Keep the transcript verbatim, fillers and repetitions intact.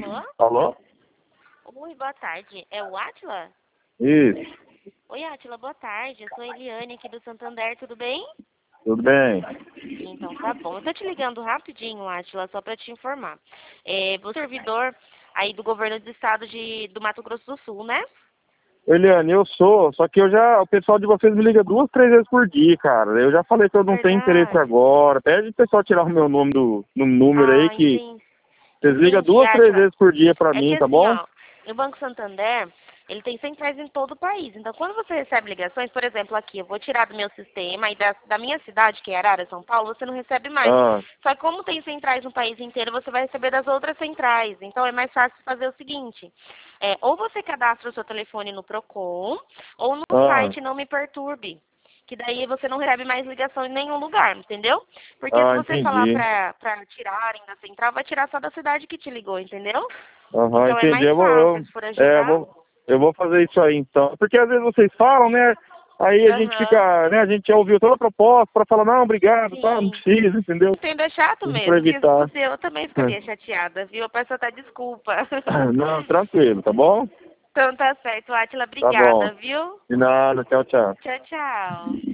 Alô? Alô? Oi, boa tarde. É o Átila? Isso. Oi, Átila, boa tarde. Eu sou a Eliane aqui do Santander, tudo bem? Tudo bem? Então tá bom. Eu tô te ligando rapidinho, Átila, só pra te informar. É, você é servidor aí do governo do estado de, do Mato Grosso do Sul, né? Eliane, eu sou, só que eu já, o pessoal de vocês me liga duas, três vezes por dia, cara. Eu já falei que eu não tenho interesse Verdade. agora. Pede o pessoal tirar o meu nome do, no número aí Ah, que entendi. vocês ligam Entendi, duas, três Átila. vezes por dia pra É que mim, tá assim, bom? ó, o Banco Santander, ele tem centrais em todo o país. Então, quando você recebe ligações, por exemplo, aqui, eu vou tirar do meu sistema e da, da minha cidade, que é Arara, São Paulo, você não recebe mais. Ah, Só que como tem centrais no país inteiro, você vai receber das outras centrais. Então, é mais fácil fazer o seguinte, é, ou você cadastra o seu telefone no Procon, ou no ah, site Não Me Perturbe. Que daí você não recebe mais ligação em nenhum lugar, entendeu? Porque se ah, você falar entendi. pra, pra tirarem da central, vai tirar só da cidade que te ligou, entendeu? Aham, Então é entendi. mais Eu vou, fácil, eu, se for é, eu agendar. vou, eu vou fazer isso aí então. Porque às vezes vocês falam, né? Aí a gente Aham. fica, né? A gente já ouviu toda a proposta para falar, não, obrigado, tá? Não Sim. precisa, entendeu? Entendo, é chato Para mesmo, porque se evitar. fosse eu, eu também ficaria chateada, viu? Eu peço até desculpa. Não, tranquilo, tá bom? Então tá certo, Átila, Tá bom. obrigada, viu? De nada, tchau, tchau. Tchau, tchau.